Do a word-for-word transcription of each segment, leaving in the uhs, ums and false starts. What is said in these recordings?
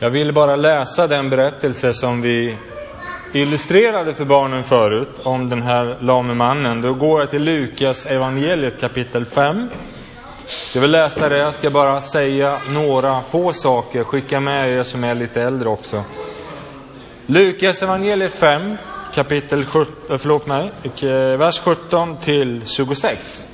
Jag vill bara läsa den berättelse som vi illustrerade för barnen förut om den här lame mannen. Då går jag till Lukas evangeliet kapitel fem. Jag vill läsa det, jag ska bara säga några få saker, skicka med er som är lite äldre också. Lukas evangeliet fem, kapitel sjutton, förlåt mig, vers sjutton till tjugosex.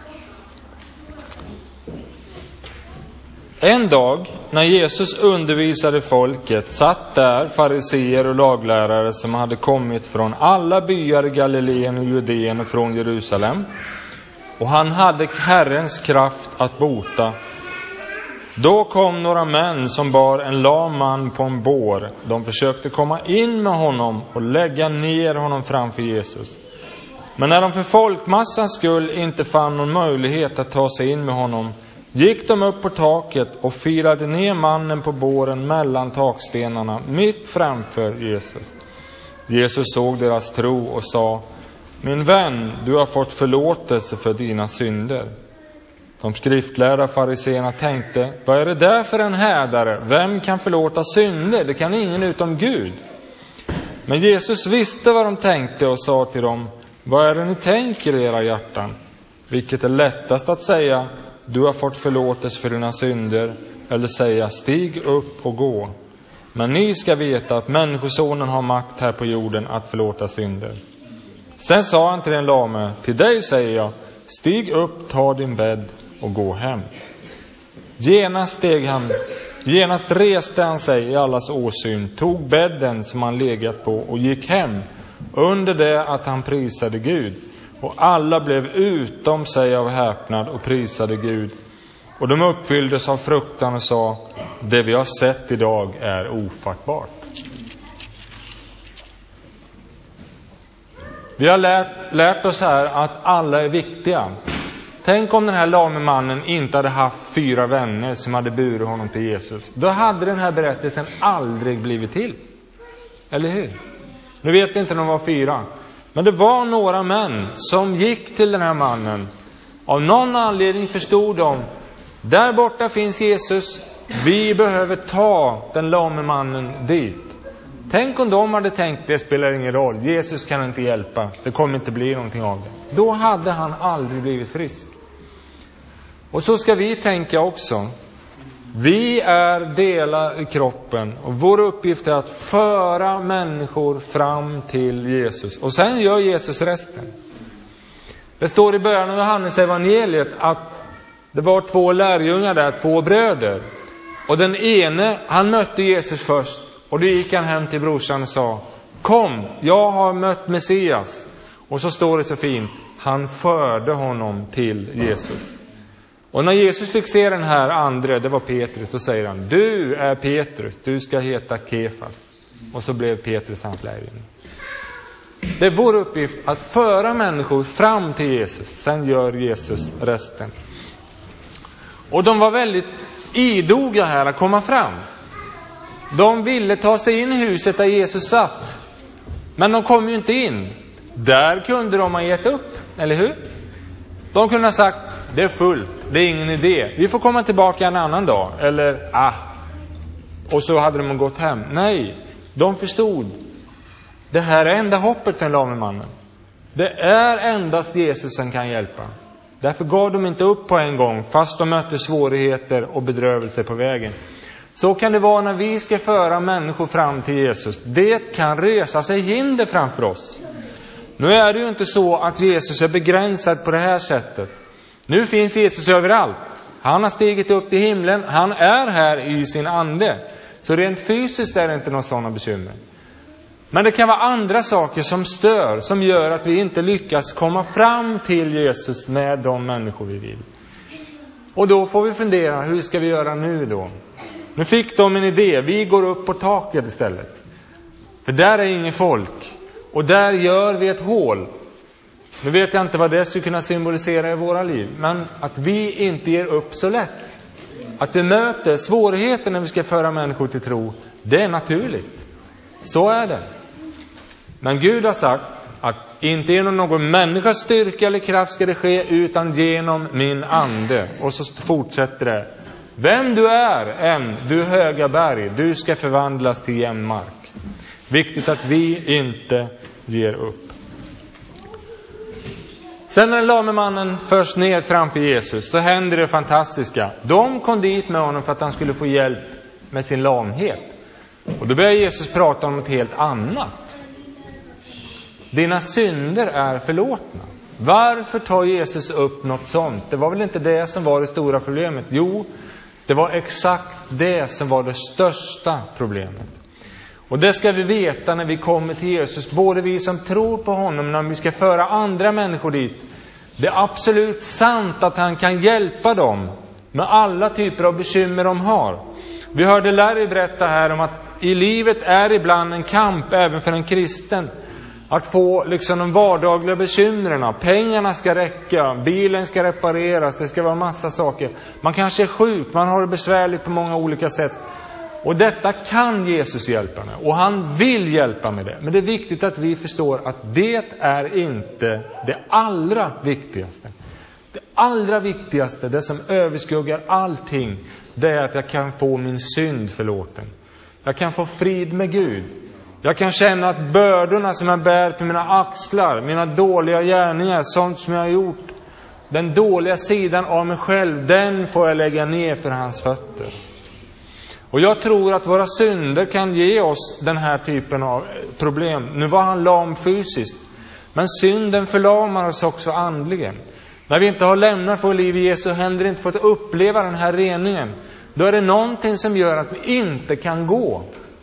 En dag när Jesus undervisade folket satt där fariseer och laglärare som hade kommit från alla byar i Galileen och Judeen och från Jerusalem. Och han hade Herrens kraft att bota. Då kom några män som bar en lam man på en bår. De försökte komma in med honom och lägga ner honom framför Jesus. Men när de för folkmassans skull inte fann någon möjlighet att ta sig in med honom, gick de upp på taket och firade ner mannen på båren mellan takstenarna mitt framför Jesus. Jesus såg deras tro och sa: Min vän, du har fått förlåtelse för dina synder. De skriftlärda fariseerna tänkte: Vad är det där för en härdare? Vem kan förlåta synder? Det kan ingen utom Gud. Men Jesus visste vad de tänkte och sa till dem: Vad är det ni tänker i era hjärtan? Vilket är lättast att säga: Du har fått förlåtelse för dina synder, eller säga: Stig upp och gå. Men ni ska veta att människosonen har makt här på jorden att förlåta synder. Sen sa han till den lame: Till dig säger jag, stig upp, ta din bädd och gå hem. Genast steg han, genast reste han sig i allas åsyn, tog bädden som han legat på och gick hem, under det att han prisade Gud. Och alla blev utom sig av häpnad och prisade Gud. Och de uppfylldes av fruktan och sa: Det vi har sett idag är ofattbart. Vi har lärt, lärt oss här att alla är viktiga. Tänk om den här lame mannen inte hade haft fyra vänner som hade burit honom till Jesus. Då hade den här berättelsen aldrig blivit till. Eller hur? Nu vet vi inte om de var fyra. Men det var några män som gick till den här mannen. Av någon anledning förstod de: där borta finns Jesus. Vi behöver ta den lame mannen dit. Tänk om de hade tänkt: det spelar ingen roll, Jesus kan inte hjälpa, det kommer inte bli någonting av det. Då hade han aldrig blivit frisk. Och så ska vi tänka också. Vi är delar i kroppen och vår uppgift är att föra människor fram till Jesus. Och sen gör Jesus resten. Det står i början av Johannes evangeliet att det var två lärjungar där, två bröder. Och den ene, han mötte Jesus först. Och då gick han hem till brorsan och sa: Kom, jag har mött Messias. Och så står det så fint: han förde honom till Jesus. Och när Jesus fick se den här andra, det var Petrus, så säger han: Du är Petrus, du ska heta Kefas. Och så blev Petrus hans lärjunge. Det är vår uppgift att föra människor fram till Jesus. Sen gör Jesus resten. Och de var väldigt idoga här att komma fram. De ville ta sig in i huset där Jesus satt. Men de kom ju inte in. Där kunde de ha gett upp, eller hur? De kunde ha sagt: det är fullt, det är ingen idé, vi får komma tillbaka en annan dag. Eller, ah. Och så hade de gått hem. Nej, de förstod: det här är enda hoppet för en lame mannen. Det är endast Jesus som kan hjälpa. Därför gav de inte upp på en gång, fast de mötte svårigheter och bedrövelser på vägen. Så kan det vara när vi ska föra människor fram till Jesus. Det kan resa sig hinder framför oss. Nu är det ju inte så att Jesus är begränsad på det här sättet. Nu finns Jesus överallt. Han har stigit upp till himlen. Han är här i sin ande. Så rent fysiskt är det inte någon sådana bekymmer. Men det kan vara andra saker som stör, som gör att vi inte lyckas komma fram till Jesus med de människor vi vill. Och då får vi fundera: hur ska vi göra nu då? Nu fick de en idé: vi går upp på taket istället. För där är ingen folk. Och där gör vi ett hål. Nu vet jag inte vad det skulle kunna symbolisera i våra liv. Men att vi inte ger upp så lätt. Att vi möter svårigheter när vi ska föra människor till tro, det är naturligt. Så är det. Men Gud har sagt att inte genom någon människas styrka eller kraft ska det ske, utan genom min ande. Och så fortsätter det: Vem du är än, du höga berg, du ska förvandlas till jämn mark. Viktigt att vi inte ger upp. Sen när den lame mannen förs ner framför Jesus så händer det fantastiska. De kom dit med honom för att han skulle få hjälp med sin lamhet. Och då börjar Jesus prata om något helt annat. Dina synder är förlåtna. Varför tar Jesus upp något sånt? Det var väl inte det som var det stora problemet? Jo, det var exakt det som var det största problemet. Och det ska vi veta när vi kommer till Jesus. Både vi som tror på honom, när vi ska föra andra människor dit. Det är absolut sant att han kan hjälpa dem med alla typer av bekymmer de har. Vi hörde Larry berätta här om att i livet är ibland en kamp även för en kristen. Att få liksom de vardagliga bekymren. Pengarna ska räcka, bilen ska repareras, det ska vara massa saker. Man kanske är sjuk, man har det besvärligt på många olika sätt. Och detta kan Jesus hjälpa med. Och han vill hjälpa med det. Men det är viktigt att vi förstår att det är inte det allra viktigaste. Det allra viktigaste, det som överskuggar allting, det är att jag kan få min synd förlåten. Jag kan få frid med Gud. Jag kan känna att bördorna som jag bär på mina axlar, mina dåliga gärningar, sånt som jag har gjort, den dåliga sidan av mig själv, den får jag lägga ner för hans fötter. Och jag tror att våra synder kan ge oss den här typen av problem. Nu var han lam fysiskt, men synden förlamar oss också andligen. När vi inte har lämnat vår liv i Jesu händer, inte fått uppleva den här reningen, då är det någonting som gör att vi inte kan gå.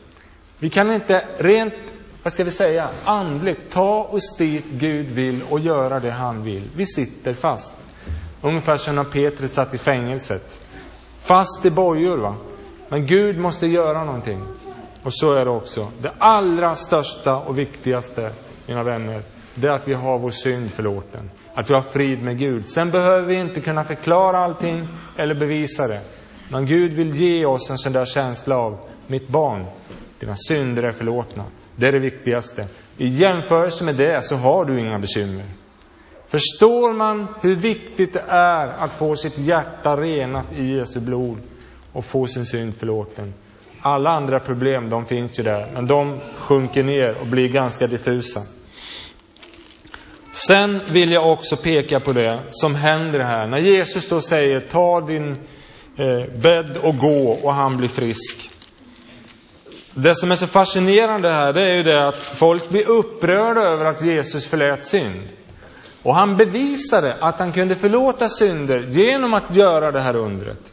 Vi kan inte rent, vad ska vi säga, andligt ta oss dit Gud vill och göra det han vill. Vi sitter fast. Ungefär som när Petrus satt i fängelset. Fast i bojor, va? Men Gud måste göra någonting. Och så är det också. Det allra största och viktigaste, mina vänner, det är att vi har vår synd förlåten. Att vi har frid med Gud. Sen behöver vi inte kunna förklara allting eller bevisa det. Men Gud vill ge oss en sån där känsla av: mitt barn, dina synder är förlåtna. Det är det viktigaste. I jämförelse med det så har du inga bekymmer. Förstår man hur viktigt det är att få sitt hjärta renat i Jesu blod och få sin synd förlåten? Alla andra problem, de finns ju där, men de sjunker ner och blir ganska diffusa. Sen vill jag också peka på det som händer här. När Jesus då säger: ta din eh, bädd och gå, och han blir frisk. Det som är så fascinerande här, det är ju det att folk blir upprörda över att Jesus förlät synd. Och han bevisade att han kunde förlåta synder genom att göra det här undret.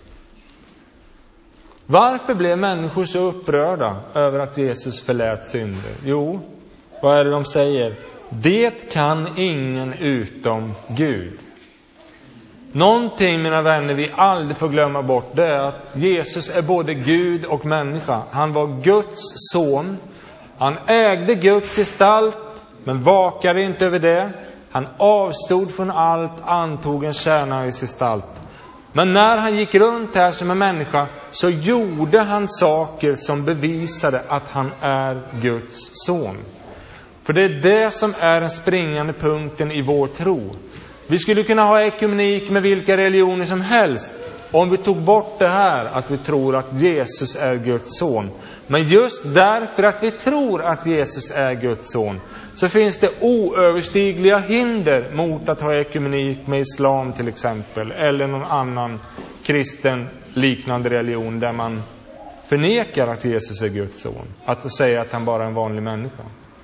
Varför blev människor så upprörda över att Jesus förlät synder? Jo, vad är det de säger? Det kan ingen utom Gud. Någonting, mina vänner, vi aldrig får glömma bort, det är att Jesus är både Gud och människa. Han var Guds son. Han ägde Guds gestalt, men vakade inte över det. Han avstod från allt, antog en tjänares gestalt. Men när han gick runt här som en människa så gjorde han saker som bevisade att han är Guds son. För det är det som är den springande punkten i vår tro. Vi skulle kunna ha ekumenik med vilka religioner som helst om vi tog bort det här att vi tror att Jesus är Guds son. Men just därför att vi tror att Jesus är Guds son så finns det oöverstigliga hinder mot att ha ekumenik med islam till exempel, eller någon annan kristen liknande religion där man förnekar att Jesus är Guds son. Att säga att han bara är en vanlig människa.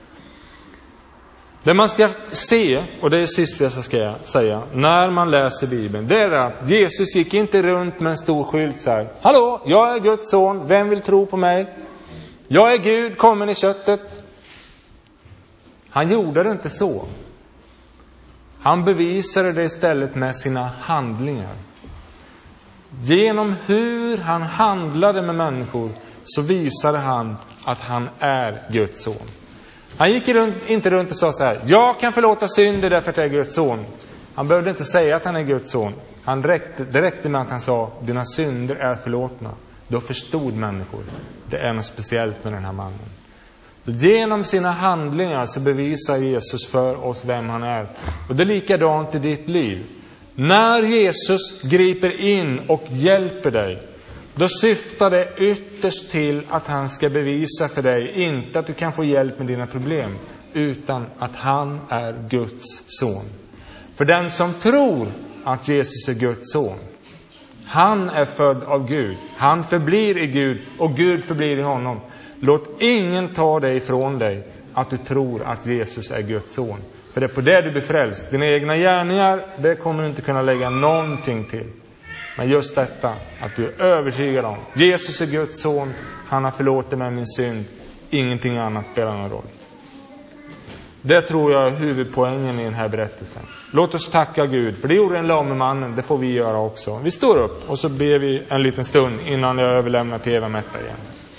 Det man ska se, och det är det sista jag ska säga, när man läser Bibeln, det är att Jesus gick inte runt med en stor skylt så här: hallå, jag är Guds son, vem vill tro på mig? Jag är Gud, kommen i köttet. Han gjorde det inte så. Han bevisade det istället med sina handlingar. Genom hur han handlade med människor så visade han att han är Guds son. Han gick runt, inte runt och sa så här: jag kan förlåta synder därför att jag är Guds son. Han behövde inte säga att han är Guds son. Han räckte, det räckte med att han sa: dina synder är förlåtna. Då förstod människor. Det är något speciellt med den här mannen. Så genom sina handlingar så bevisar Jesus för oss vem han är. Och det är likadant i ditt liv. När Jesus griper in och hjälper dig, då syftar det ytterst till att han ska bevisa för dig, inte att du kan få hjälp med dina problem, utan att han är Guds son. För den som tror att Jesus är Guds son, han är född av Gud. Han förblir i Gud och Gud förblir i honom. Låt ingen ta dig ifrån dig att du tror att Jesus är Guds son. För det är på det du blir frälst. Dina egna gärningar, det kommer du inte kunna lägga någonting till. Men just detta, att du är övertygad om Jesus är Guds son, han har förlåtit mig min synd, ingenting annat spelar någon roll. Det tror jag är huvudpoängen i den här berättelsen. Låt oss tacka Gud, för det gjorde den lame mannen, det får vi göra också. Vi står upp och så ber vi en liten stund innan jag överlämnar till Eva Märta igen.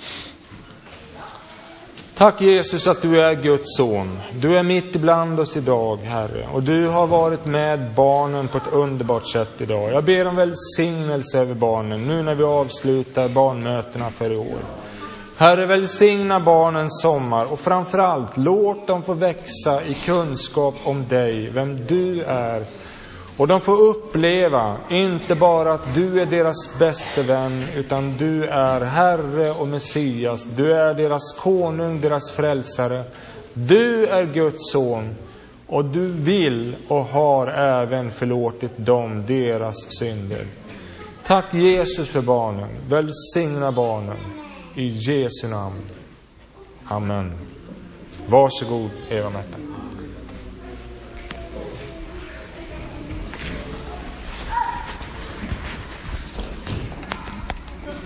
Tack Jesus att du är Guds son. Du är mitt ibland oss idag, Herre. Och du har varit med barnen på ett underbart sätt idag. Jag ber om välsignelse över barnen nu när vi avslutar barnmötena för i år. Herre, välsigna barnens sommar och framförallt låt dem få växa i kunskap om dig, vem du är. Och de får uppleva inte bara att du är deras bästa vän, utan du är Herre och Messias. Du är deras konung, deras frälsare. Du är Guds son och du vill och har även förlåtit dem deras synder. Tack Jesus för barnen. Välsigna barnen. I Jesu namn. Amen. Varsågod, Eva Märta.